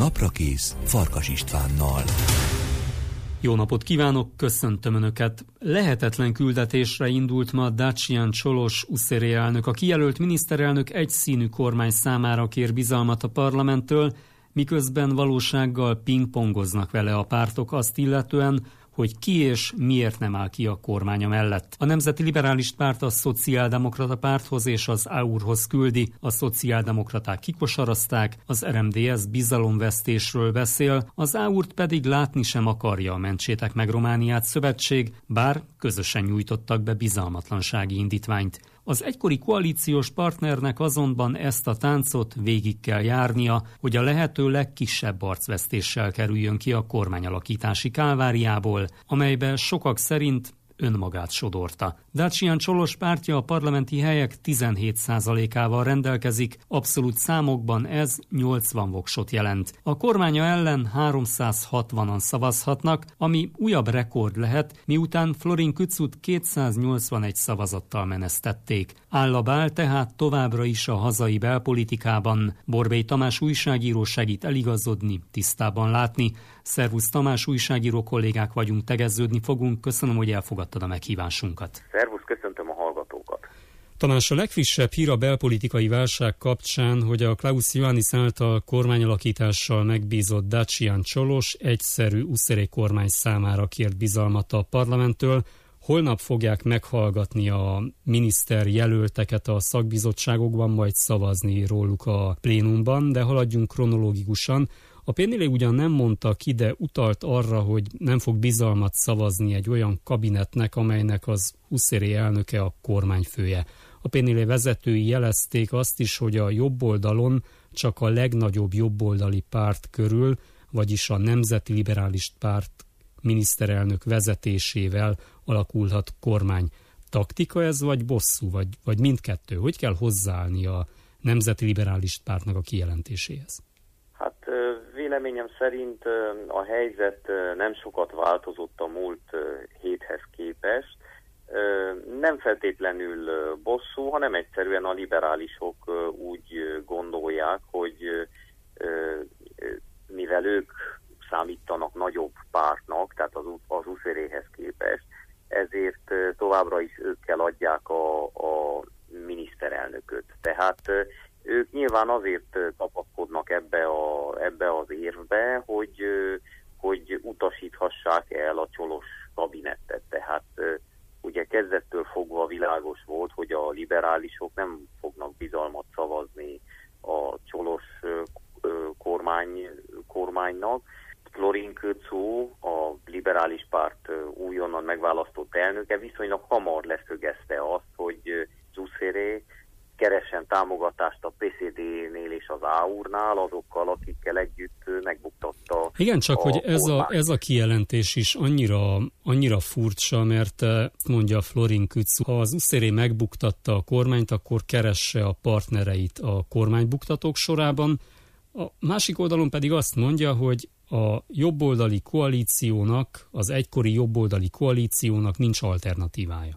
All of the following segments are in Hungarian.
Naprakész Farkas Istvánnal. Jó napot kívánok, köszöntöm Önöket! Lehetetlen küldetésre indult ma Dacian Csolos USZR elnök. A kijelölt miniszterelnök egyszínű kormány számára kér bizalmat a parlamenttől, miközben valósággal pingpongoznak vele a pártok azt illetően, hogy ki és miért nem áll ki a kormánya mellett. A Nemzeti Liberális Párt a Szociáldemokrata Párthoz és az AUR-hoz küldi, a szociáldemokraták kikosarazták, az RMDSZ bizalomvesztésről beszél, az AUR-t pedig látni sem akarja a Mentsétek meg Romániát szövetség, bár közösen nyújtottak be bizalmatlansági indítványt. Az egykori koalíciós partnernek azonban ezt a táncot végig kell járnia, hogy a lehető legkisebb arcvesztéssel kerüljön ki a kormányalakítási kálváriából, amelybe sokak szerint önmagát sodorta. Dacian Csolos pártja a parlamenti helyek 17%-ával rendelkezik, abszolút számokban ez 80 voksot jelent. A kormánya ellen 360-an szavazhatnak, ami újabb rekord lehet, miután Florin Kücút 281 szavazattal menesztették. Áll tehát továbbra is a hazai belpolitikában. Borbély Tamás újságíró segít eligazodni, tisztában látni. Szervusz Tamás, újságíró kollégák vagyunk, tegeződni fogunk. Köszönöm, hogy elfogadtad a meghívásunkat. Szervusz, köszöntöm a hallgatókat. Tamás, a legfrissebb hír a belpolitikai válság kapcsán, hogy a Klaus Iohannis által kormányalakítással megbízott Dacian Csolos egyszerű USZR kormány számára kért bizalmat a parlamenttől. Holnap fogják meghallgatni a miniszter jelölteket a szakbizottságokban, majd szavazni róluk a plénumban, de haladjunk kronológikusan. A PNL ugyan nem mondta ki, de utalt arra, hogy nem fog bizalmat szavazni egy olyan kabinetnek, amelynek az USZR elnöke a kormányfője. A PNL vezetői jelezték azt is, hogy a jobb oldalon csak a legnagyobb jobboldali párt körül, vagyis a Nemzeti Liberális Párt miniszterelnök vezetésével alakulhat kormány. Taktika ez, vagy bosszú, vagy mindkettő? Hogy kell hozzáállni a Nemzeti Liberális Pártnak a kijelentéséhez? Hát véleményem szerint a helyzet nem sokat változott a múlt héthez képest. Nem feltétlenül bosszú, hanem egyszerűen a liberálisok úgy gondolják, hogy mivel ők számítanak nagyobb pártnak, tehát az USZR-hez képest, ezért továbbra is őkkel adják a miniszterelnököt. Tehát ők nyilván azért kapaszkodnak ebbe az érvbe, hogy utasíthassák el a Csolos kabinettet. Tehát ugye kezdettől fogva világos volt, hogy a liberálisok nem fognak bizalmat szavazni a Csolos kormánynak. Florin Kücú, a liberális párt újonnan megválasztott elnöke viszonylag hamar leszögezte azt, hogy az USZR keressen támogatást a PSD-nél és az AUR-nál, azokkal, akikkel együtt megbuktatta. Igen, csak hogy ez a kijelentés is annyira furcsa, mert mondja Florin Kücú, ha az USZR megbuktatta a kormányt, akkor keresse a partnereit a kormánybuktatók sorában. A másik oldalon pedig azt mondja, hogy a jobboldali koalíciónak, az egykori jobboldali koalíciónak nincs alternatívája.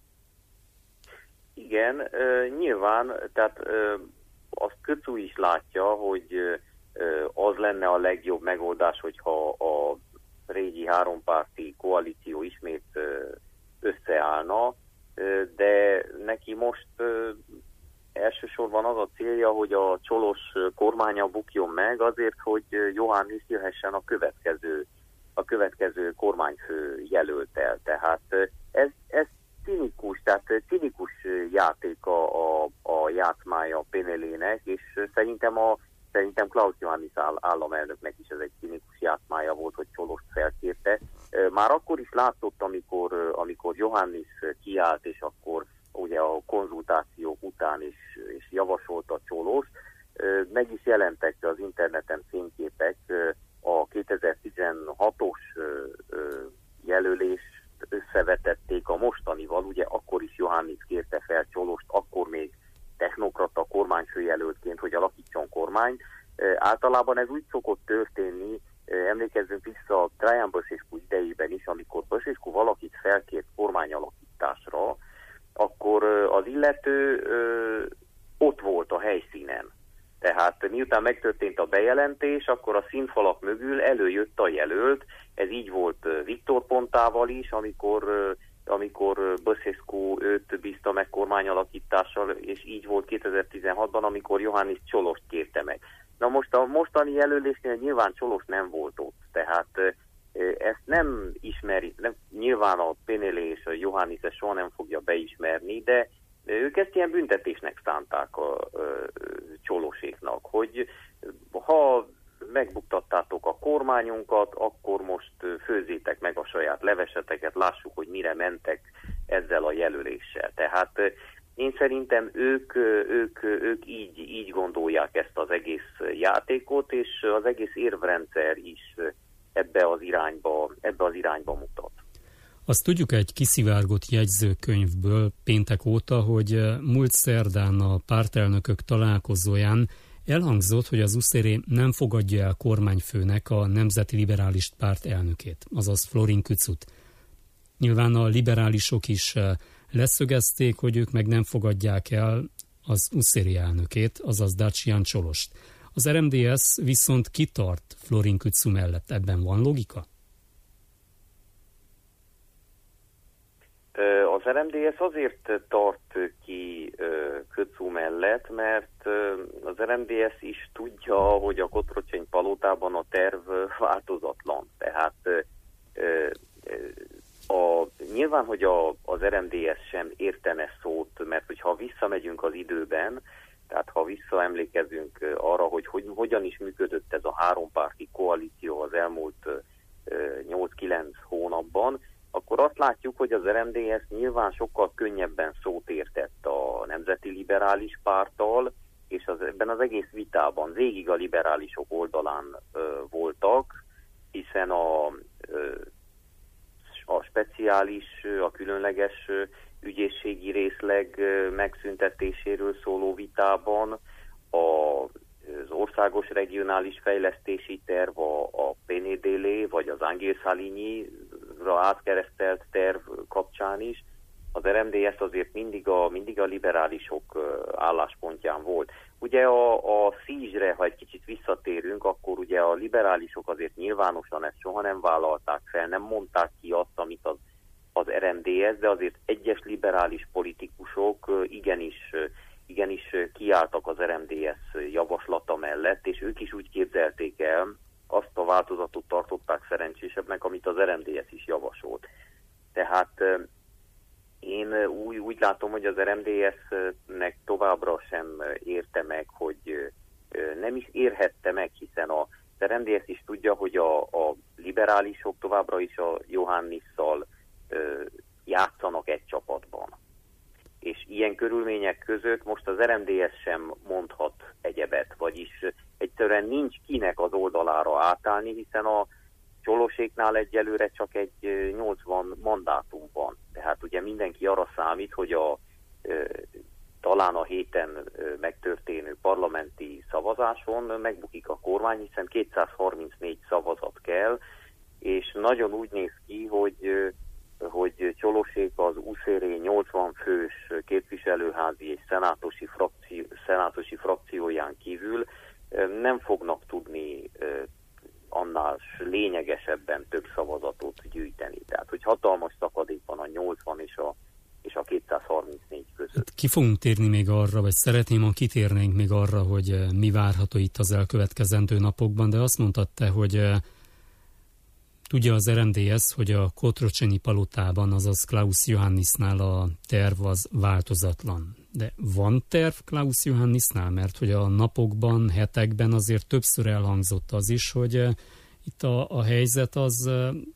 Igen, nyilván, tehát azt Kücú is látja, hogy az lenne a legjobb megoldás, hogyha a régi hárompárti koalíció ismét összeállna, de neki most elsősorban az a célja, hogy a Csolos kormánya bukjon meg azért, hogy Iohannis jöhessen a következő kormányfő jelölttel. Tehát ez cinikus játék a játszmája a PNL-nek, és szerintem Klaus Iohannis államelnöknek is ez egy cinikus játszmája volt, hogy Csolost felkérte. Már akkor is látszott, amikor Iohannis kiállt, és akkor ugye a konzultációk után is javasolta Csolost, meg is jelentek az interneten fényképek a 2016-os jelölést összevetették a mostanival, ugye akkor is Iohannis kérte fel Csolost, akkor még technokrata kormányfőjelöltként, hogy alakítson kormányt. Általában ez úgy szokott történni, emlékezzünk vissza Traian Băsescu idejében is, amikor Băsescu valakit felkért kormányalakításra, akkor az illető ott volt a helyszínen. Tehát miután megtörtént a bejelentés, akkor a színfalak mögül előjött a jelölt. Ez így volt Viktor Pontával is, amikor Băsescu őt bízta meg kormányalakítással, és így volt 2016-ban, amikor Iohannis Csolost kérte meg. Na most a mostani jelölésnél nyilván Csolos nem volt ott, tehát ezt nem ismeri, nyilván a PNL és a Iohannis ezt soha nem fogja beismerni, de ők ezt ilyen büntetésnek szánták a Csoloséknak, hogy ha megbuktattátok a kormányunkat, akkor most főzzétek meg a saját leveseteket, lássuk, hogy mire mentek ezzel a jelöléssel. Tehát én szerintem ők így gondolják ezt az egész játékot, és az egész érvrendszer is ebbe az irányba mutat. Azt tudjuk egy kiszivárgott jegyzőkönyvből péntek óta, hogy múlt szerdán a pártelnökök találkozóján elhangzott, hogy az USZR nem fogadja el kormányfőnek a Nemzeti Liberális Párt elnökét, azaz Florin Kücut. Nyilván a liberálisok is leszögezték, hogy ők meg nem fogadják el az USZR elnökét, azaz Dacian Csolost. Az RMDSZ viszont kitart Florin Kücu mellett. Ebben van logika? Az RMDSZ azért tart ki Kücu mellett, mert az RMDSZ is tudja, hogy a Kotrocsény palotában a terv változatlan. Tehát nyilván, hogy az RMDSZ sem értene szót, mert hogyha visszamegyünk az időben, tehát ha visszaemlékezünk arra, hogy hogyan is működött ez a hárompárti koalíció az elmúlt 8-9 hónapban, akkor azt látjuk, hogy az RMDSZ nyilván sokkal könnyebben szót értett a Nemzeti Liberális Párttal, és ebben az egész vitában végig a liberálisok oldalán voltak, hiszen a speciális, a különleges ügyészségi részleg megszüntetéséről szóló vitában, az országos regionális fejlesztési terv, a PNDL vagy az Angel Saligny-ra átkeresztelt terv kapcsán is, az RMDSZ azért mindig a liberálisok álláspontján volt. Ugye a SZIZS-re, ha egy kicsit visszatérünk, akkor ugye a liberálisok azért nyilvánosan ezt soha nem vállalták fel, nem mondták ki azt, amit az RMDSZ, de azért egyes liberális politikusok igenis kiálltak az RMDSZ javaslata mellett, és ők is úgy képzelték el, azt a változatot tartották szerencsésebbnek, amit az RMDSZ is javasolt. Tehát én úgy látom, hogy az RMDSZ-nek továbbra sem érte meg, hogy nem is érhette meg, hiszen az RMDSZ is tudja, hogy a liberálisok továbbra is a Iohannissal játszanak egy csapatban. És ilyen körülmények között most az RMDSZ sem mondhat egyebet, vagyis egyszerűen nincs kinek az oldalára átállni, hiszen a Csoloséknál egyelőre csak egy 80 mandátum van. Tehát ugye mindenki arra számít, hogy talán a héten megtörténő parlamenti szavazáson megbukik a kormány, hiszen 234 szavazat kell, és nagyon úgy néz ki, hogy Csolosék az USZR 80 fős képviselőházi és szenátusi frakcióján kívül nem fognak tudni annál lényegesebben több szavazatot gyűjteni. Tehát, hogy hatalmas szakadék van a 80 és a 234 között. Ki fogunk térni még arra, vagy szeretném, ha kitérnénk még arra, hogy mi várható itt az elkövetkezendő napokban, de azt mondtad te, hogy tudja az RMDSZ, hogy a Kotrocsény palotában, azaz Klaus Iohannisnál a terv az változatlan. De van terv Klaus Iohannisnál? Mert hogy a napokban, hetekben azért többször elhangzott az is, hogy itt a helyzet az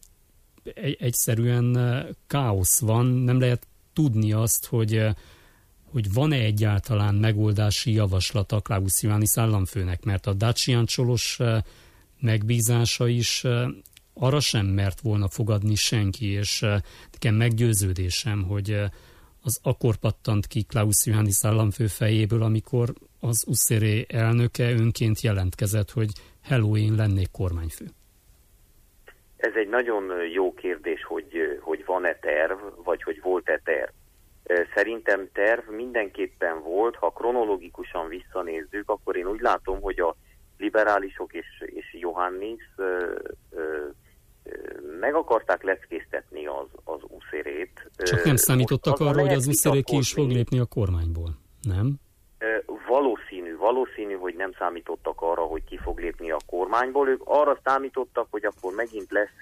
egyszerűen káosz van, nem lehet tudni azt, hogy van-e egyáltalán megoldási javaslata Klaus Iohannis államfőnek, mert a Dacian Csolos megbízása is arra sem mert volna fogadni senki, és nekem meggyőződésem, hogy az akkor pattant ki Klaus Iohannis államfő fejéből, amikor az USZR elnöke önként jelentkezett, hogy hello, én lennék kormányfő. Ez egy nagyon jó kérdés, hogy van-e terv, vagy hogy volt-e terv. Szerintem terv mindenképpen volt, ha kronológikusan visszanézzük, akkor én úgy látom, hogy a liberálisok és Iohannis meg akarták leckéztetni az USZR-ét. Csak nem számítottak arra, hogy az USZR ki is fog lépni a kormányból, nem? Valószínű, hogy nem számítottak arra, hogy ki fog lépni a kormányból. Ők arra számítottak, hogy akkor megint lesz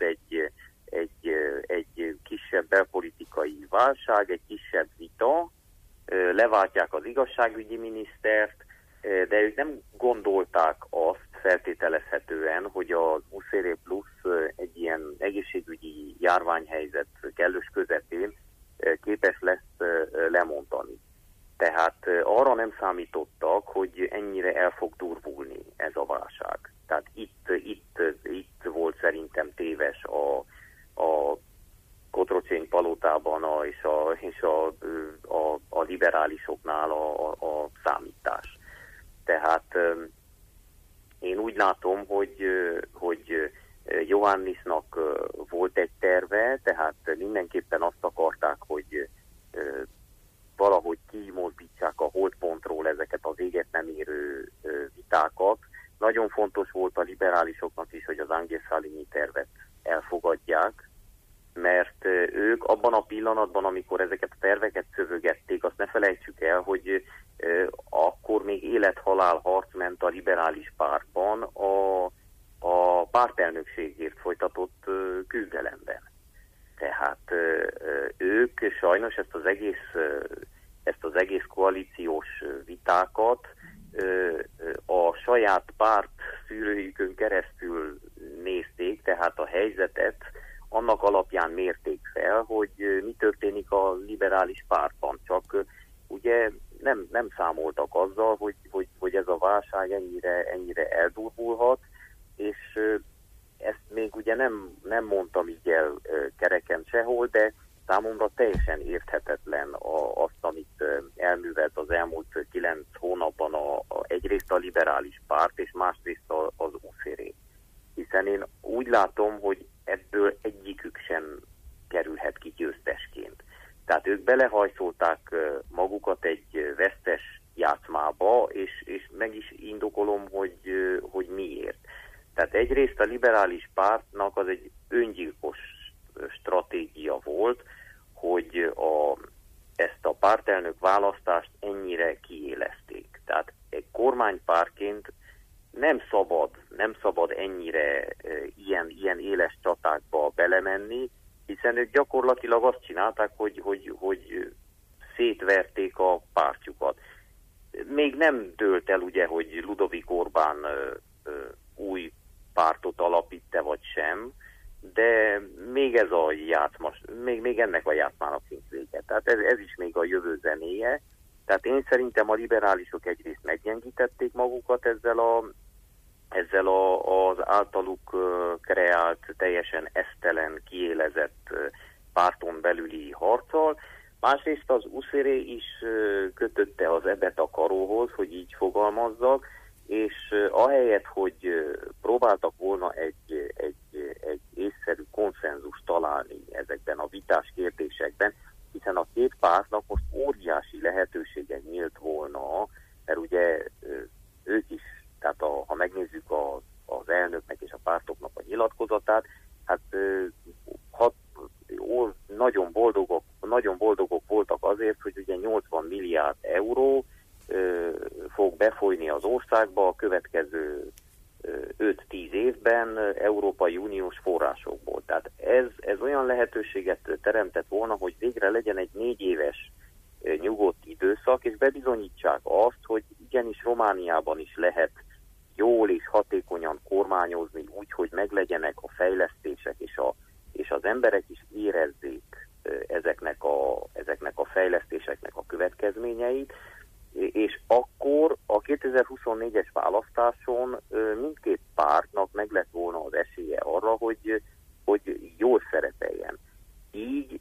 egy kisebb belpolitikai válság, egy kisebb vita, leváltják az igazságügyi minisztert, de ők nem gondolták azt feltételezhetően, hogy az USZR plusz egy ilyen egészségügyi járványhelyzet kellős közepén képes lesz lemondani. Tehát arra nem számítottak, hogy ennyire el fog durvulni ez a válság. Tehát itt volt szerintem téves a Kotrocsény palotában és a liberálisoknál a számítás. Tehát én úgy látom, hogy Iohannisnak volt egy terve, tehát mindenképpen azt akarták, hogy valahogy kimozdítsák a holdpontról ezeket az éget nem érő vitákat. Nagyon fontos volt a liberálisoknak is, hogy az Anghel-Saligny tervet elfogadják, mert ők abban a pillanatban, amikor ezeket a terveket szövögették, azt ne felejtsük el, hogy akkor még élet-halál harc ment a liberális pártban a pártelnökségért folytatott küzdelemben. Tehát ők sajnos ezt az egész koalíciós vitákat a saját párt szűrőjükön keresztül nézték, tehát a helyzetet annak alapján mérték fel, hogy mi történik a liberális pártban. Csak ugye nem számoltak azzal, hogy ez a válság ennyire eldurvulhat, és ezt még ugye nem mondtam így el kereken sehol, de számomra teljesen érthetetlen azt, amit elművelt az elmúlt 9 hónapban egyrészt a liberális párt, és másrészt az USZR. Hiszen én úgy látom, hogy ebből egyikük sem kerülhet ki győztesként. Tehát ők belehajszolták magukat egy vesztes játszmába, és meg is indokolom, hogy miért. Tehát egyrészt a liberális pártnak az egy öngyilkos stratégia volt, hogy ezt a pártelnök választást ennyire kiélezték. Tehát egy kormánypártként nem szabad ennyire ilyen éles csatákba belemenni, hiszen ők gyakorlatilag azt csinálták, hogy szétverték a pártjukat. Még nem dőlt el ugye, hogy Ludovik Orbán új pártot alapít-e vagy sem, de még ez a játszma, még ennek a játszmának sincs vége. Tehát ez is még a jövő zenéje. Tehát én szerintem a liberálisok egyrészt meggyengítették magukat ezzel az általuk kreált, teljesen esztelen, kiélezett párton belüli harccal. Másrészt az USZR is kötötte az ebet a karóhoz, hogy így fogalmazzak, és ahelyett, hogy próbáltak volna egy észszerű konszenzust találni ezekben a vitás kérdésekben, hiszen a két pártnak most óriási lehetősége nyílt volna, mert ugye ők is, tehát ha megnézzük az elnöknek és a pártoknak a nyilatkozatát, hát nagyon boldogok voltak azért, hogy ugye 80 milliárd euró fog befolyni az országba a következő 5-10 évben Európai Uniós forrásokból. Tehát ez olyan lehetőséget teremtett volna, hogy végre legyen egy 4 éves nyugodt időszak, és bebizonyítsák azt, hogy igenis Romániában is lehet jól és hatékonyan kormányozni úgy, hogy meglegyenek a fejlesztések, és az emberek is érezzék ezeknek a fejlesztéseknek a következményeit, és akkor a 2024-es választáson mindkét pártnak meg lett volna az esélye arra, hogy jól szerepeljen. Így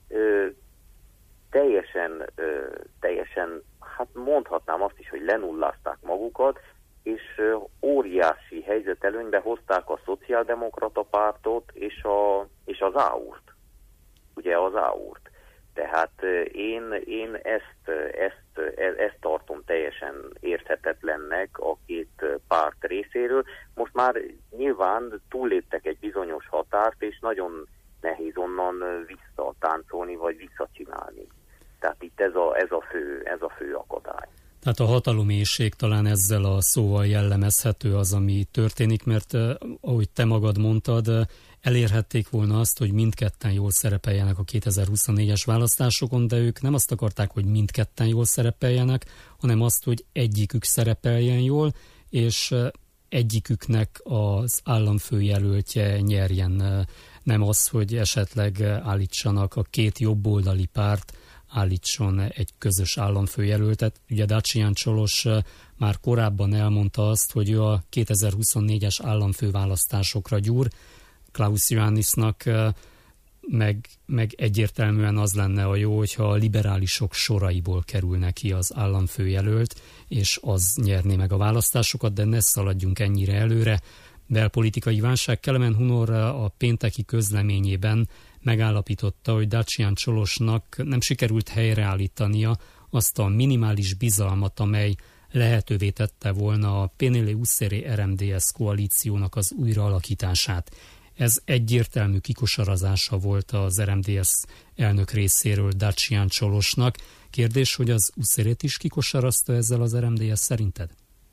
teljesen, hát mondhatnám azt is, hogy lenullázták magukat, és óriási helyzetelőnybe hozták a szociáldemokrata pártot és az AUR-t. Ugye az AUR-t. Tehát én ezt tartom teljesen érthetetlennek a két párt részéről. Most már nyilván túlléptek egy bizonyos határt, és nagyon nehéz onnan visszatáncolni, vagy visszacsinálni. Tehát itt ez a fő akadály. Tehát a hatalomélység talán ezzel a szóval jellemezhető az, ami történik, mert ahogy te magad mondtad, elérhették volna azt, hogy mindketten jól szerepeljenek a 2024-es választásokon, de ők nem azt akarták, hogy mindketten jól szerepeljenek, hanem azt, hogy egyikük szerepeljen jól, és egyiküknek az államfőjelöltje nyerjen. Nem az, hogy esetleg állítsanak a két jobboldali párt, állítson egy közös államfőjelöltet. Ugye Dacian Csolos már korábban elmondta azt, hogy ő a 2024-es államfőválasztásokra gyúr, Klaus Iohannisnak meg egyértelműen az lenne a jó, hogyha a liberálisok soraiból kerülne ki az államfőjelölt, és az nyerné meg a választásokat, de ne szaladjunk ennyire előre. Belpolitikai válság. Kelemen Hunor a pénteki közleményében megállapította, hogy Dacian Csolosnak nem sikerült helyreállítania azt a minimális bizalmat, amely lehetővé tette volna a PNL-USZR-RMDS koalíciónak az újraalakítását. Ez egyértelmű kikosarazása volt az RMDS elnök részéről Dacian Csolosnak. Kérdés, hogy az USZR-t is kikosarazta ezzel az RMDS szerinted?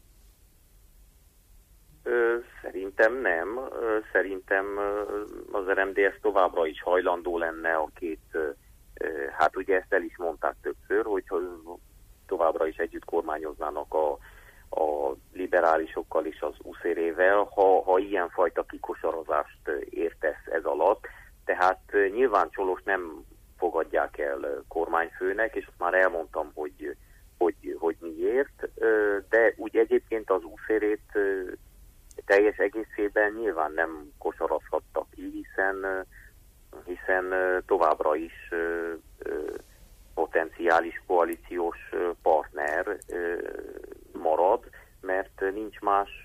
Szerintem nem. Szerintem az RMDS továbbra is hajlandó lenne a két, hát ugye ezt el is mondták többször, hogy továbbra is együtt kormányoznának a liberálisokkal és az USZR-vel, ha ilyenfajta kikosarazást értesz ez alatt. Tehát nyilván Csolos nem fogadják el kormányfőnek, és azt már elmondtam, hogy miért, de úgy egyébként az USZR-t teljes egészében nyilván nem kosarazhatta ki, hiszen továbbra is potenciális koalíciós partner marad, mert nincs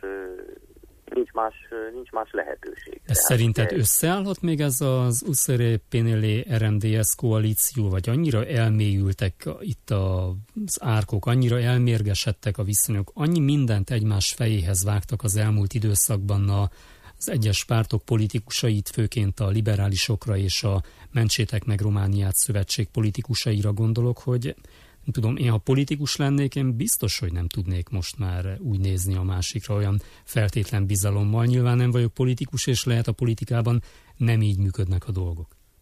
más lehetőség. Ez szerinted összeállhat még ez az USZR-PNL-RMDS koalíció, vagy annyira elmélyültek itt az árkok, annyira elmérgesedtek a viszonyok, annyi mindent egymás fejéhez vágtak az elmúlt időszakban az egyes pártok politikusait, főként a liberálisokra és a Mentsétek meg Romániát szövetség politikusaira gondolok, hogy nem tudom, én ha politikus lennék, én biztos, hogy nem tudnék most már úgy nézni a másikra olyan feltétlen bizalommal. Nyilván nem vagyok politikus, és lehet a politikában nem így működnek a dolgok.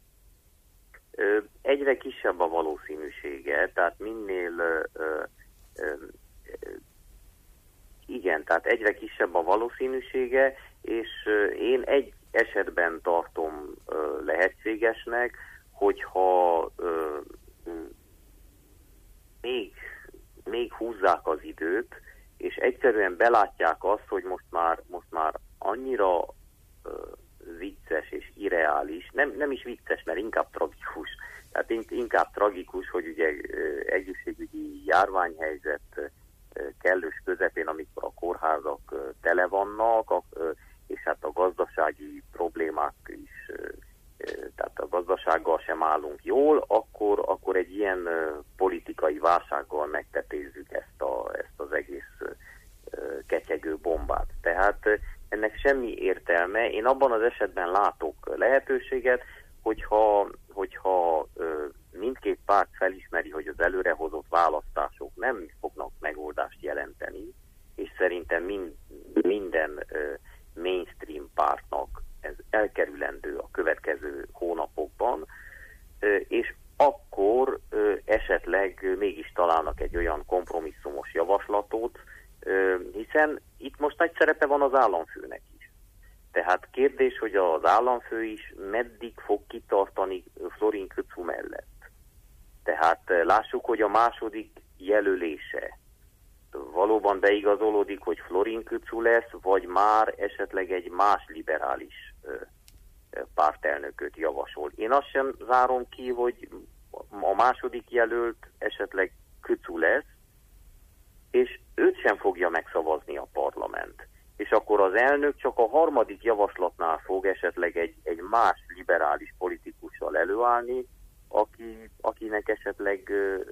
Egyre kisebb a valószínűsége, tehát tehát egyre kisebb a valószínűsége, és én egy esetben tartom lehetségesnek, hogyha még húzzák az időt, és egyszerűen belátják azt, hogy most már annyira vicces és irreális, nem is vicces, mert inkább tragikus. Tehát inkább tragikus, hogy ugye egészségügyi járványhelyzet kellős közepén, amikor a kórházak tele vannak, és hát a gazdasági problémák is, tehát a gazdasággal sem állunk jól, akkor egy ilyen politikai válsággal megtetézzük ezt az egész ketyegő bombát. Tehát ennek semmi értelme. Én abban az esetben látok lehetőséget, hogyha mindkét párt felismeri, hogy az előrehozott választások nem fognak megoldást jelenteni, és szerintem minden mainstream pártnak ez elkerülendő a következő hónapokban, és akkor esetleg mégis találnak egy olyan kompromisszumos javaslatot, hiszen itt most nagy szerepe van az államfőnek is. Tehát kérdés, hogy az államfő is meddig fog kitartani Florin Köczú mellett. Tehát lássuk, hogy a második jelölése valóban beigazolódik, hogy Florin Köczú lesz, vagy már esetleg egy más liberális pártelnököt javasol. Én azt sem zárom ki, hogy a második jelölt esetleg Köczú lesz, és őt sem fogja megszavazni a parlament. És akkor az elnök csak a harmadik javaslatnál fog esetleg egy más liberális politikussal előállni, akinek esetleg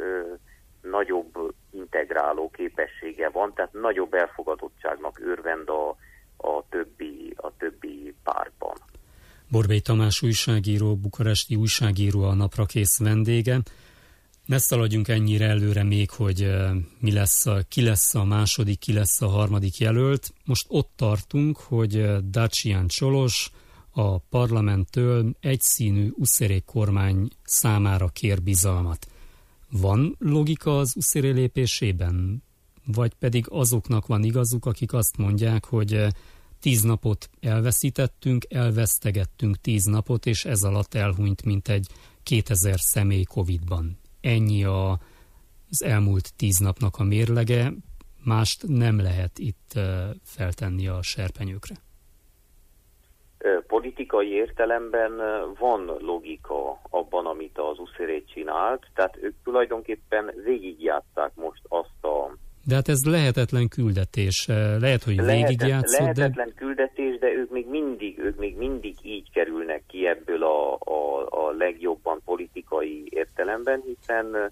nagyobb integráló képessége van, tehát nagyobb elfogadottságnak örvend a többi pártban. Borbély Tamás újságíró, bukaresti újságíró a Naprakész vendége. Ne szaladjunk ennyire előre még, hogy ki lesz a második, ki lesz a harmadik jelölt. Most ott tartunk, hogy Dacian Csolos a parlamenttől egyszínű uszérék kormány számára kér bizalmat. Van logika az uszéré lépésében? Vagy pedig azoknak van igazuk, akik azt mondják, hogy 10 napot elveszítettünk, elvesztegettünk 10 napot, és ez alatt elhunyt mintegy 2000 személy Covid-ban. Ennyi az elmúlt 10 napnak a mérlege, mást nem lehet itt feltenni a serpenyőkre. Politikai értelemben van logika abban, amit az uszéré csinált, tehát ők tulajdonképpen végigjátszák most azt a... De hát ez lehetetlen küldetés. Lehet, hogy végigjátszott, lehetetlen küldetés, de ők még mindig így kerülnek ki ebből a legjobban politikai értelemben, hiszen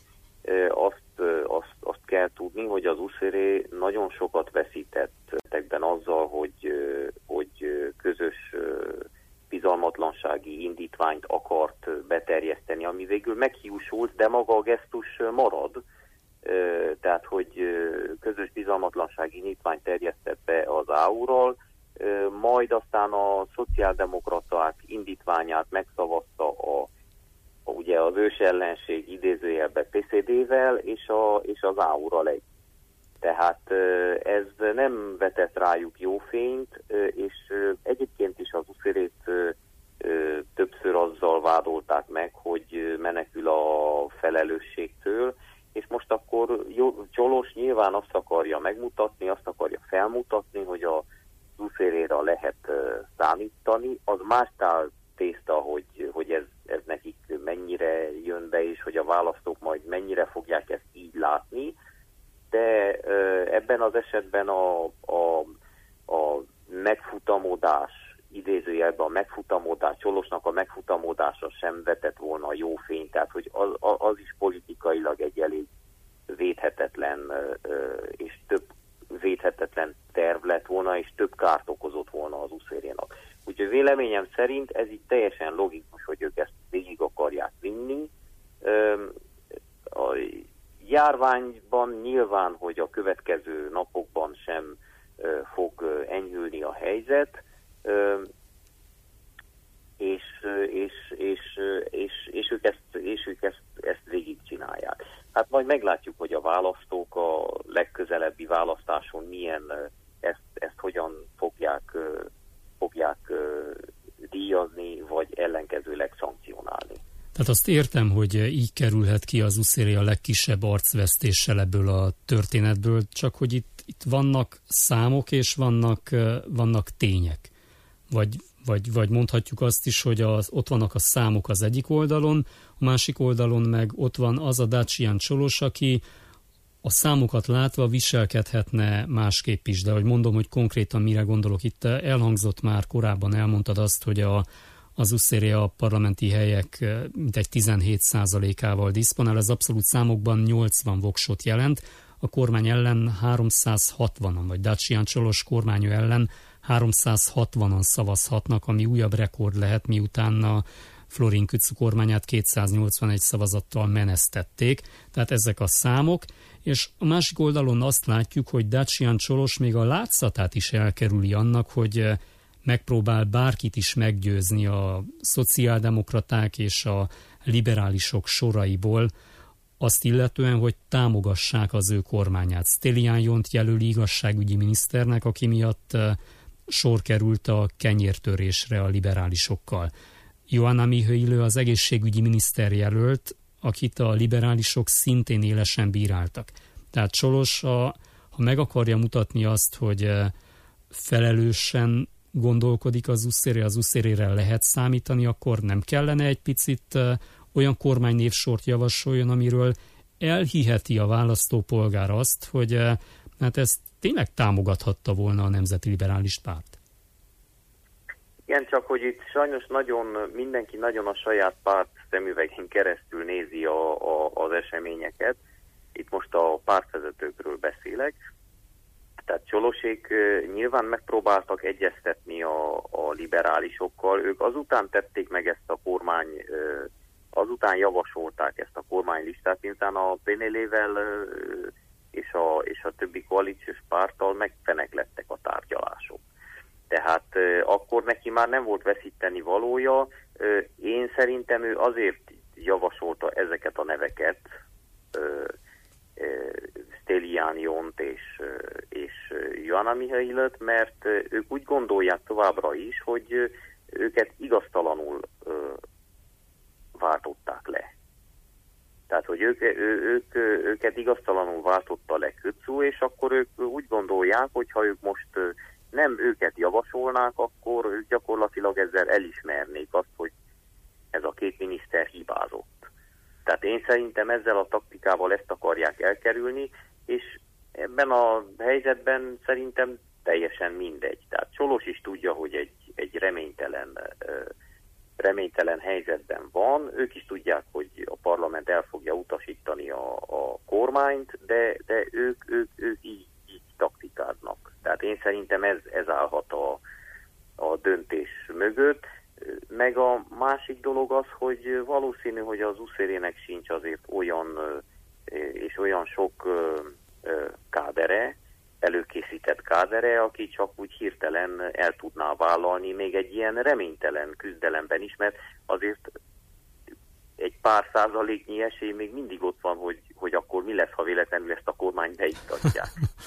azt kell tudni, hogy az uszéré nagyon sokat veszített ezekben azzal, hogy közös bizalmatlansági indítványt akart beterjeszteni, ami végül meghiúsult, de maga a gesztus marad. Tehát, hogy közös bizalmatlansági indítványt terjesztett be az AU-ral, majd aztán a szociáldemokraták indítványát megszavazta ugye az ősellenség idézőjelben PCD-vel és az AU-ral egy. Tehát ez nem vetett rájuk jó fényt, és egyébként is az uszérét többször azzal vádolták meg, hogy menekül a felelősségtől, és most akkor Csolos nyilván azt akarja megmutatni, azt akarja felmutatni, hogy az uszérére lehet számítani. Az mástál tészta, hogy ez nekik mennyire jön be, és hogy a választók majd mennyire fogják ezt így látni, de ebben az esetben a megfutamodás, idézőjelben a megfutamodás, Csolosnak a megfutamodása sem vetett volna a jó fényt, tehát hogy az is politikailag egy elég védhetetlen és több védhetetlen terv lett volna, és több kárt okozott volna az uszérénak. Úgyhogy véleményem szerint ez így teljesen logikus, hogy ők ezt végig akarják vinni. A járványban nyilván, hogy a következő napokban sem fog enyhülni a helyzet, és ők ezt végigcsinálják. Hát majd meglátjuk, hogy a választók a legközelebbi választáson milyen ezt hogyan fogják díjazni, vagy ellenkezőleg szankcionálni. Tehát azt értem, hogy így kerülhet ki az uszéré a legkisebb arcvesztéssel ebből a történetből, csak hogy itt vannak számok és vannak tények. Vagy mondhatjuk azt is, hogy ott vannak a számok az egyik oldalon, a másik oldalon meg ott van az a Dacian Csolos, aki a számokat látva viselkedhetne másképp is, de hogy mondom, hogy konkrétan mire gondolok, itt elhangzott már korábban, elmondtad azt, hogy az uszéré a parlamenti helyek mintegy 17%-ával diszponál, ez abszolút számokban 80 voksot jelent, a kormány ellen 360-an, vagy Dacian Csolos kormánya ellen 360-an szavazhatnak, ami újabb rekord lehet, miután a Florin Kücü kormányát 281 szavazattal menesztették. Tehát ezek a számok, és a másik oldalon azt látjuk, hogy Dacian Csolos még a látszatát is elkerüli annak, hogy megpróbál bárkit is meggyőzni a szociáldemokraták és a liberálisok soraiból, azt illetően, hogy támogassák az ő kormányát. Stelián Jont jelöli igazságügyi miniszternek, aki miatt sor került a kenyértörésre a liberálisokkal. Joanna Mihailő az egészségügyi miniszter jelölt, akit a liberálisok szintén élesen bíráltak. Tehát Csolos, ha meg akarja mutatni azt, hogy felelősen gondolkodik az uszérére lehet számítani, akkor nem kellene egy picit olyan kormánynévsort javasoljon, amiről elhiheti a választópolgár azt, hogy hát ezt tényleg támogathatta volna a Nemzeti Liberális Párt. Igen, csak hogy itt sajnos mindenki nagyon a saját párt szemüvegén keresztül nézi az eseményeket. Itt most a pártvezetőkről beszélek. Tehát Csolosék nyilván megpróbáltak egyeztetni a liberálisokkal. Ők azután tették meg ezt a kormány, azután javasolták ezt a kormánylistát, miután a PNL-vel és a többi koalíciós párttal megfeneklettek a tárgyalások. Tehát akkor neki már nem volt veszíteni valója. Én szerintem ő azért javasolta ezeket a neveket, Stelián Jont és Joanna Mihailet, mert ők úgy gondolják továbbra is, hogy őket igaztalanul váltották le. Tehát, hogy őket igaztalanul váltotta le Kötszú, és akkor ők úgy gondolják, hogy ha ők most nem őket javasolnák, akkor ők gyakorlatilag ezzel elismernék azt, hogy ez a két miniszter hibázott. Tehát én szerintem ezzel a taktikával ezt akarják elkerülni, és ebben a helyzetben szerintem teljesen mindegy. Tehát Csolos is tudja, hogy egy reménytelen helyzetben van, ők is tudják, hogy a parlament el fogja utasítani a kormányt, de ők így taktikáznak. Tehát én szerintem ez állhat a döntés mögött. Meg a másik dolog az, hogy valószínű, hogy az USZR-nek sincs azért olyan sok kádere, előkészített kádere, aki csak úgy hirtelen el tudná vállalni még egy ilyen reménytelen küzdelemben is, mert azért egy pár százaléknyi esély még mindig ott van, hogy akkor mi lesz, ha véletlenül ezt a kormányt beiktatják.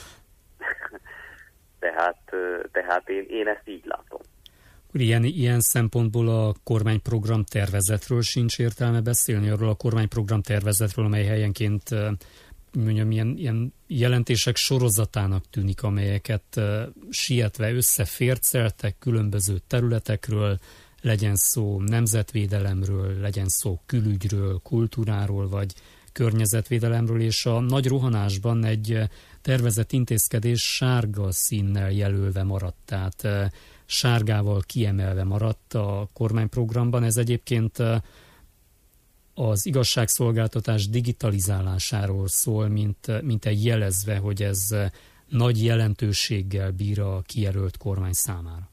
tehát én ezt így látom. Ilyen szempontból a kormányprogram tervezetről sincs értelme beszélni, arról a kormányprogram tervezetről, amely helyenként mondjam, ilyen jelentések sorozatának tűnik, amelyeket sietve összeférceltek különböző területekről, legyen szó nemzetvédelemről, legyen szó külügyről, kultúráról, vagy környezetvédelemről, és a nagy rohanásban egy tervezett intézkedés sárga színnel jelölve maradt, tehát sárgával kiemelve maradt a kormányprogramban. Ez egyébként az igazságszolgáltatás digitalizálásáról szól, mint egy jelezve, hogy ez nagy jelentőséggel bír a kijelölt kormány számára.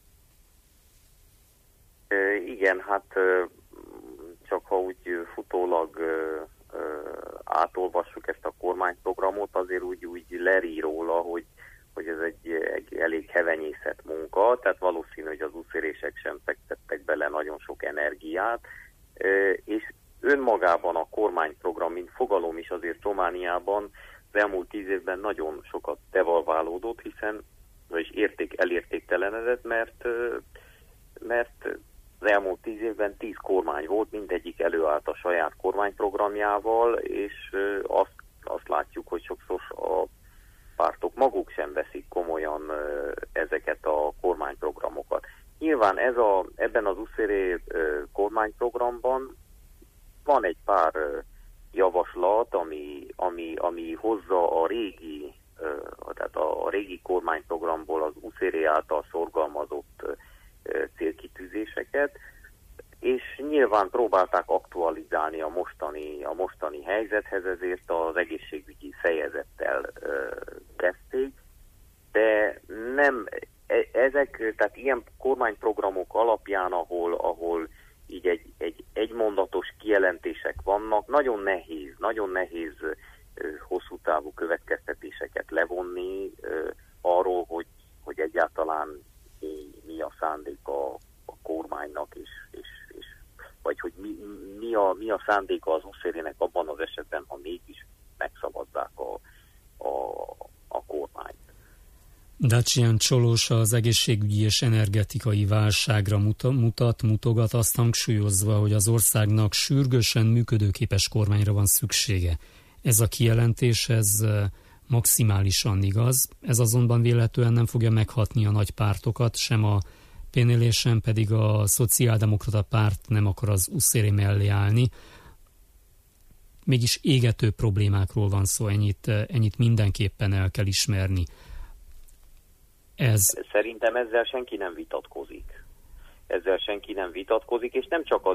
Igen, hát csak ha úgy futólag átolvassuk ezt a kormányprogramot, azért úgy lerí róla, hogy ez egy elég hevenyészet munka, tehát valószínű, hogy az úszérések sem fektettek bele nagyon sok energiát, és önmagában a kormányprogram, mint fogalom is azért Romániában az elmúlt 10 évben nagyon sokat devalválódott, vagyis elértéktelenedett, mert az elmúlt 10 évben 10 kormány volt, mindegyik előállt a saját kormányprogramjával, és azt látjuk, hogy sokszor a pártok maguk sem veszik komolyan ezeket a kormányprogramokat. Nyilván ebben az USZR kormányprogramban van egy pár javaslat, ami hozza tehát a régi kormányprogramból az USZR által szorgalmazott célkitűzéseket, és nyilván próbálták aktualizálni a mostani helyzethez, ezért az egészségügyi fejezettel kezdték, de nem ezek, tehát ilyen kormányprogramok alapján, ahol így egy egymondatos kijelentések vannak, nagyon nehéz hosszú távú következtetéseket levonni arról, hogy egyáltalán mi a szándék a kormánynak, és vagy hogy mi a szándéka az USZR-nek abban az esetben, ha mégis megszavazzák a kormányt. Dacian Csolos az egészségügyi és energetikai válságra mutogat, azt hangsúlyozva, hogy az országnak sürgősen működőképes kormányra van szüksége. Ez a kijelentés, ez maximálisan igaz, ez azonban véletlenül nem fogja meghatni a nagy pártokat, sem a PNL, sem pedig a szociáldemokrata párt nem akar az USZR mellé állni. Mégis égető problémákról van szó, ennyit mindenképpen el kell ismerni. Szerintem ezzel senki nem vitatkozik. ezzel senki nem vitatkozik, és nem csak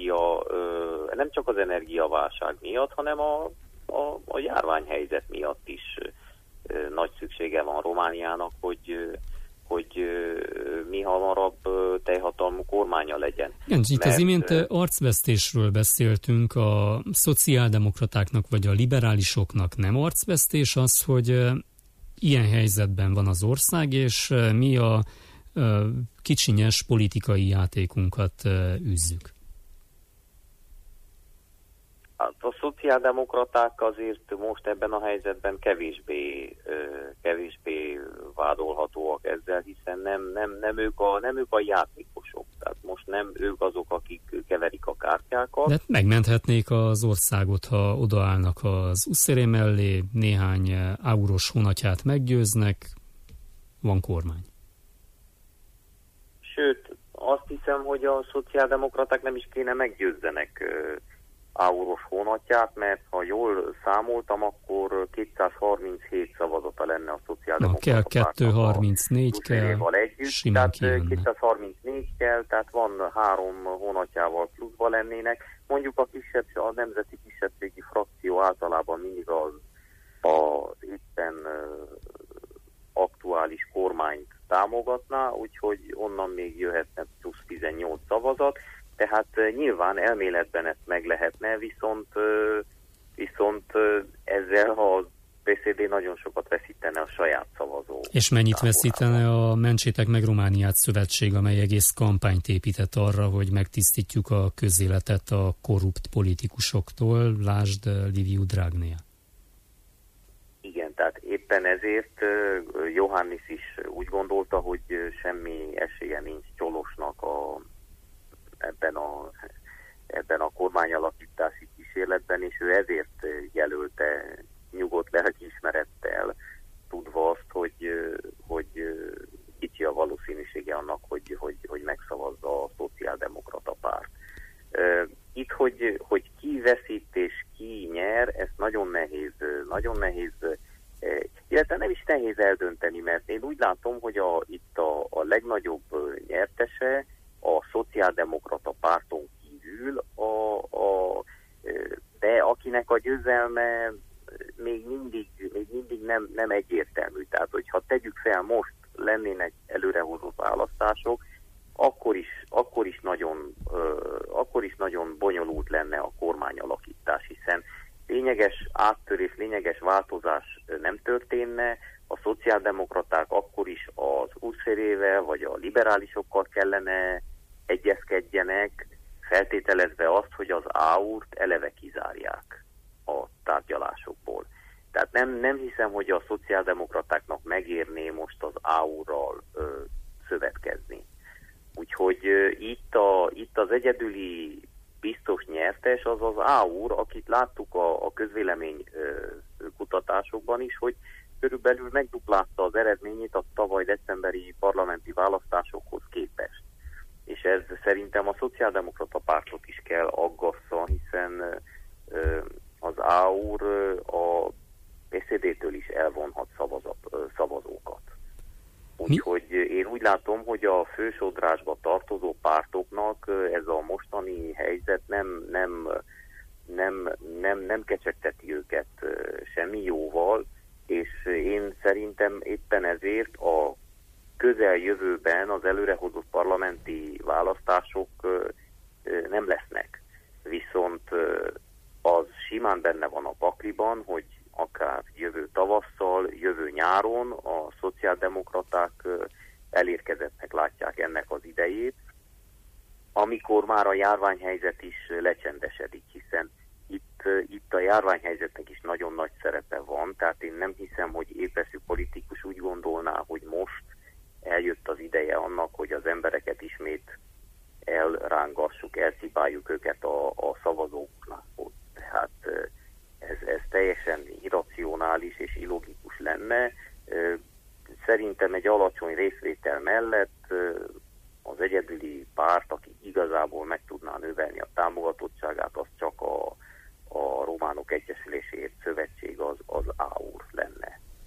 az energiaválság miatt, hanem a járványhelyzet miatt is nagy szüksége van Romániának, hogy mi hamarabb teljhatalmú kormánya legyen. Igen, itt az imént arcvesztésről beszéltünk, a szociáldemokratáknak vagy a liberálisoknak nem arcvesztés az, hogy ilyen helyzetben van az ország, és mi a kicsinyes politikai játékunkat űzzük. A szociáldemokraták azért most ebben a helyzetben kevésbé vádolhatóak ezzel, hiszen nem ők a játékosok. Tehát most nem ők azok, akik keverik a kártyákat. De megmenthetnék az országot, ha odaállnak az Uszere mellé, néhány áuros honatját meggyőznek, van kormány. Sőt, azt hiszem, hogy a szociáldemokraták nem is kéne meggyőzzenek áuros honatját, mert ha jól számoltam, akkor 237 szavazata lenne a szociáldemokrata kell 234 kell, simán kijönne. 234 kell, tehát van 3 honatjával pluszba lennének. Mondjuk a nemzeti kisebbségi frakció általában mindig az éppen aktuális kormányt támogatná, úgyhogy onnan még jöhetne plusz 18 szavazat. Tehát nyilván elméletben ezt meg lehetne, viszont ezzel a PSD nagyon sokat veszítene a saját szavazó. És mennyit veszítene a Mentsétek meg Romániát szövetség, amely egész kampányt épített arra, hogy megtisztítjuk a közéletet a korrupt politikusoktól, lásd Liviu Dragnea. Igen, tehát éppen ezért Iohannis is úgy gondolta, hogy semmi esélye nincs Csolosnak ebben a kormányalakítási kísérletben, és ő ezért jelölte nyugodt lelkiismerettel, tudva azt, hogy kicsi a valószínűsége annak, hogy megszavazza a szociáldemokrata párt. Itt, hogy ki veszít és ki nyer, ez nagyon nehéz, illetve nem is nehéz eldönteni, mert én úgy látom, hogy itt a legnagyobb nyertese a szociáldemokrata párton kívül, de akinek a győzelme még mindig nem egyértelmű. Tehát, hogyha tegyük fel, most lennének előrehozott választások, akkor is nagyon bonyolult lenne a kormányalakítás, hiszen lényeges áttörés, lényeges változás nem történne, a szociáldemokraták akkor is az Uszerével vagy a liberálisokkal kellene egyezkedjenek, feltételezve azt, hogy az AUR-t eleve kizárják a tárgyalásokból. Tehát nem hiszem, hogy a szociáldemokratáknak megérné most az AUR-ral szövetkezni. Úgyhogy itt az egyedüli biztos nyertes az az AUR, akit láttuk a közvélemény kutatásokban is, hogy körülbelül megduplázta az eredményét a tavaly decemberi parlamenti választásokhoz képest. És ez szerintem a szociáldemokrata pártot is kell aggassza, hiszen az AUR a PSD-től is elvonhat szavazókat. Úgyhogy én úgy látom, hogy a fősodrásba tartozó pártoknak ez a mostani helyzet nem kecsegteti őket semmi jóval, és én szerintem éppen ezért a közeljövőben az előrehozott parlamenti választások nem lesznek. Viszont az simán benne van a pakliban, hogy akár jövő tavasszal, jövő nyáron a szociáldemokraták elérkezettnek látják ennek az idejét, amikor már a járványhelyzet is lecsendesedik, hiszen itt a járványhelyzetnek is nagyon nagy szerepe van, tehát én nem hiszem, hogy épeszű politikus úgy gondolná, hogy most eljött az ideje annak, hogy az embereket ismét elrángassuk, elszibáljuk őket a szavazóknak. Tehát ez teljesen irracionális és illogikus lenne. Szerintem egy alacsony részvétel mellett az egyedüli párt, aki igazából meg tudná növelni a támogatottságát, az csak a Románok Egyesüléséért Szövetség, az AUR lenne.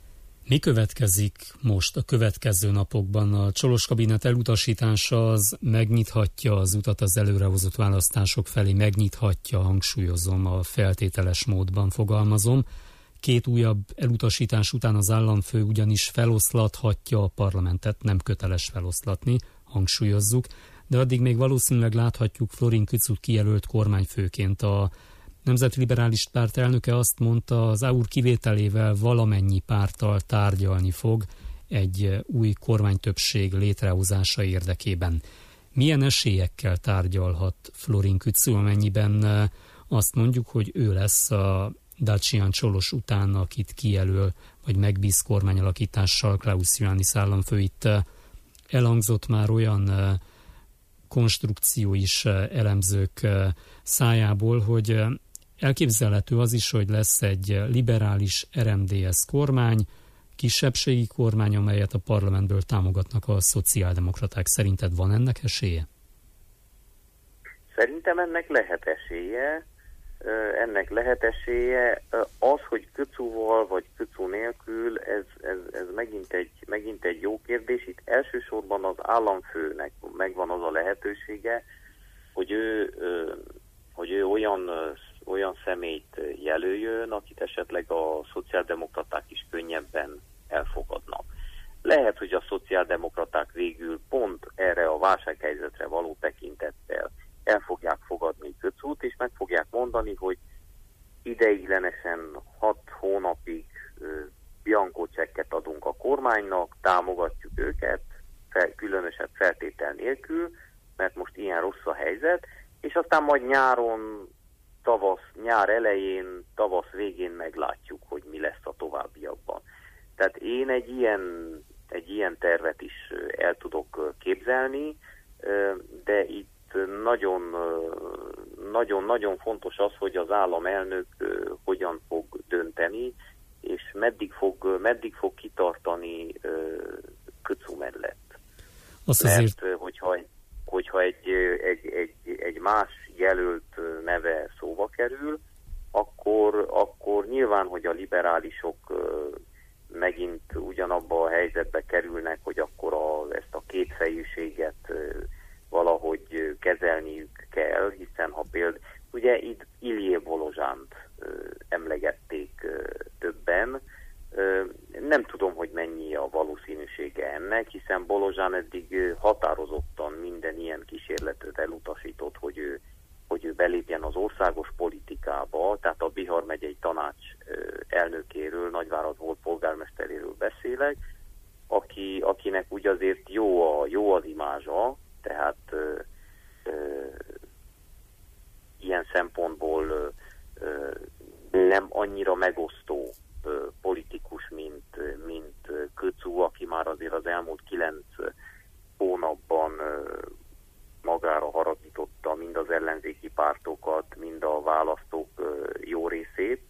Mi következik most a következő napokban? A Csolos kabinet elutasítása az megnyithatja az utat az előrehozott választások felé, megnyithatja, hangsúlyozom, a feltételes módban fogalmazom. 2 újabb elutasítás után az államfő ugyanis feloszlathatja a parlamentet, nem köteles feloszlatni, hangsúlyozzuk, de addig még valószínűleg láthatjuk Florin Kücút kijelölt kormányfőként. A Nemzeti Liberális Párt elnöke azt mondta, az AUR kivételével valamennyi párttal tárgyalni fog egy új kormánytöbbség létrehozása érdekében. Milyen esélyekkel tárgyalhat Florin Kücú, amennyiben azt mondjuk, hogy ő lesz a Dacian Csolos után, akit kijelöl, vagy megbíz kormányalakítással Klaus Iohannis államfő? Itt elhangzott már olyan konstrukció is elemzők szájából, hogy elképzelhető az is, hogy lesz egy liberális RMDSZ kormány, kisebbségi kormány, amelyet a parlamentből támogatnak a szociáldemokraták. Szerinted van ennek esélye? Szerintem ennek lehet esélye. Az, hogy Kücúval vagy Kücú nélkül, ez megint egy jó kérdés. Itt elsősorban az államfőnek megvan az a lehetősége, hogy ő olyan személyt jelöljön, akit esetleg a szociáldemokraták is könnyebben elfogadnak. Lehet, hogy a szociáldemokraták végül pont erre a válsághelyzetre való tekintettel el fogják fogadni Kücút, és meg fogják mondani, hogy ideiglenesen 6 hónapig bianco csekket adunk a kormánynak, támogatjuk őket, különösebb feltétel nélkül, mert most ilyen rossz a helyzet, és aztán majd nyár elején, tavasz végén meglátjuk, hogy mi lesz a továbbiakban. Tehát én egy ilyen tervet is el tudok képzelni, de itt nagyon fontos az, hogy az államelnök hogyan fog dönteni, és meddig fog kitartani Kücú mellett. Mert hogyha egy más jelölt neve szóba kerül, akkor nyilván, hogy a liberálisok megint ugyanabba a helyzetbe kerülnek, hogy akkor ezt a kétfejűséget valahogy kezelniük kell, hiszen ha például, ugye itt Iljé Bolozsánt emlegették többen, nem tudom, hogy mennyi a valószínűsége ennek, hiszen Bolozsán eddig határozottan minden ilyen kísérletet elutasított, hogy ő belépjen az országos politikába, tehát a Bihar megyei tanács elnökéről, Nagyvárad volt polgármesteréről beszélek, akinek úgy azért jó az imázsa, tehát ilyen szempontból nem annyira megosztó politikus, mint Kücú, aki már azért az elmúlt 9 hónapban magára haragította mind az ellenzéki pártokat, mind a választók jó részét.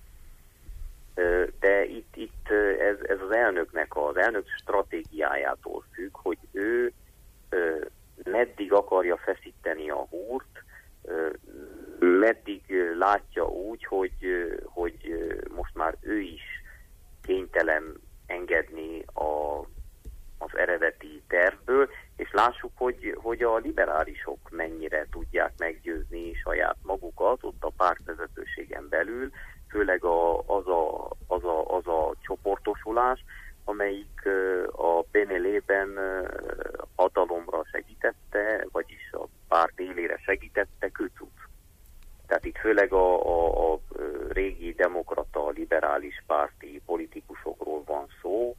De itt ez az elnöknek, az elnök stratégiájától függ, hogy ő meddig akarja feszíteni a húrt, meddig látja úgy, hogy most már ő is kénytelen engedni az eredeti tervből, és lássuk, hogy a liberálisok mennyire tudják meggyőzni saját magukat ott a pártvezetőségen belül, főleg az a csoportosulás, amelyik a PNL-ben hatalomra segítette, vagyis a párt élére segítette Kücút. Tehát itt főleg a régi demokrata, liberális párti politikusokról van szó,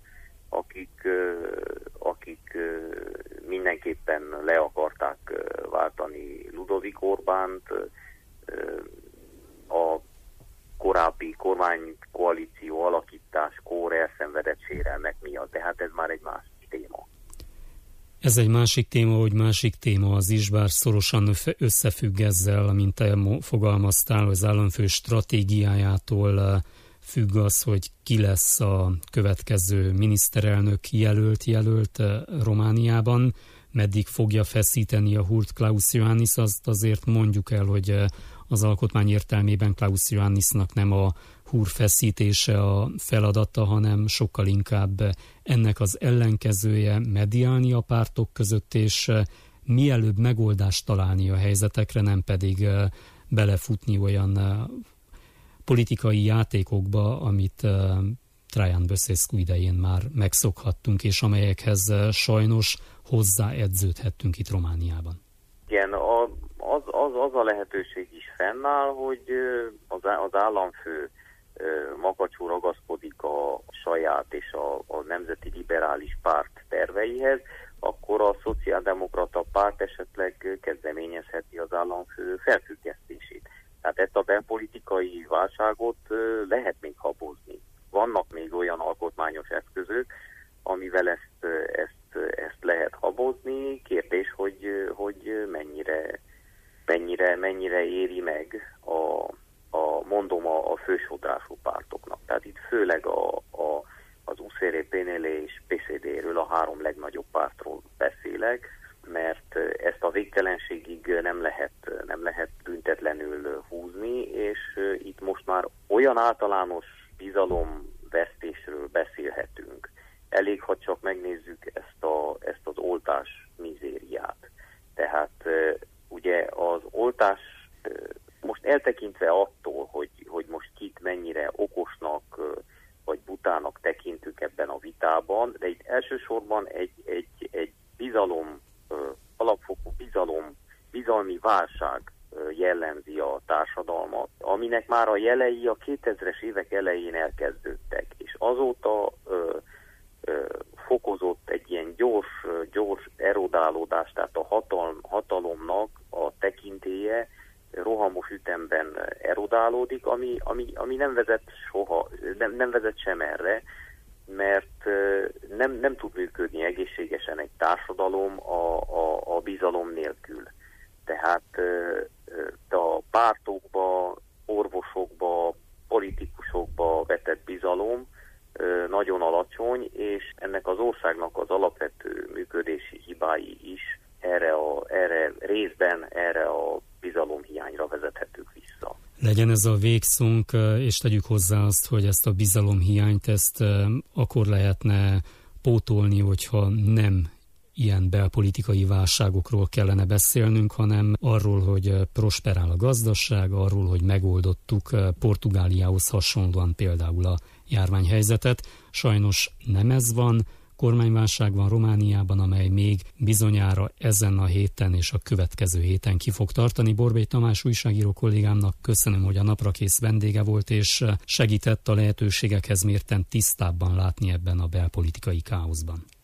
akik mindenképpen le akarták váltani Ludovic Orbánt, a korábbi kormánykoalíció alakításkor elszenvedett sérelmek miatt, de hát ez már egy másik téma. Ez egy másik téma, hogy másik téma az is, bár szorosan összefügg ezzel, amint te fogalmaztál, az államfő stratégiájától függ az, hogy ki lesz a következő miniszterelnök jelölt Romániában. meddig fogja feszíteni a húrt Klaus Iohannis, azt azért mondjuk el, hogy az alkotmány értelmében Klaus Iohannisnak nem a húr feszítése a feladata, hanem sokkal inkább ennek az ellenkezője, mediálni a pártok között, és mielőbb megoldást találni a helyzetekre, nem pedig belefutni olyan politikai játékokba, amit Traian Băsescu idején már megszokhattunk, és amelyekhez sajnos hozzáedződhettünk itt Romániában. Igen, az a lehetőség is fennáll, hogy az államfő makacsul ragaszkodik a saját és a Nemzeti Liberális Párt terveihez, akkor a Szociáldemokrata Párt esetleg kezdeményezheti az államfő felfüggesztését. Tehát ezt a belpolitikai válságot lehet még habozni. Vannak még olyan alkotmányos eszközök, amivel ezt lehet habozni. Kérdés, hogy mennyire éri meg a fősodrású pártoknak. Tehát itt főleg az USR, PNL és PSD-ről, a három legnagyobb pártról beszélek, mert ezt a végtelenségig nem lehet büntetlenül húzni, és itt most már olyan általános bizalomvesztésről beszélhetünk. Elég, ha csak megnézzük ezt az oltás mizériát. Tehát ugye az oltás most eltekintve attól, hogy most kit mennyire okosnak vagy butának tekintünk ebben a vitában, de itt elsősorban egy alapfokú bizalmi válság jellemzi a társadalmat, aminek már a jelei a 2000-es évek elején elkezdődtek, és azóta fokozott egy ilyen gyors erodálódás, tehát a hatalomnak a tekintélye rohamos ütemben erodálódik, ami nem vezet sem erre, mert nem tud működni egészségesen egy társadalom a bizalom nélkül. Tehát a pártokba, orvosokba, politikusokba vetett bizalom nagyon alacsony, és ennek az országnak az alapvető működési hibái is erre a bizalomhiányra vezethetők vissza. Legyen ez a végszónk, és tegyük hozzá azt, hogy ezt a bizalomhiányt akkor lehetne pótolni, hogyha nem ilyen belpolitikai válságokról kellene beszélnünk, hanem arról, hogy prosperál a gazdaság, arról, hogy megoldottuk Portugáliához hasonlóan például a járványhelyzetet. Sajnos nem ez van, kormányválság van Romániában, amely még bizonyára ezen a héten és a következő héten ki fog tartani. Borbély Tamás újságíró kollégámnak köszönöm, hogy a naprakész vendége volt, és segített a lehetőségekhez mérten tisztábban látni ebben a belpolitikai káoszban.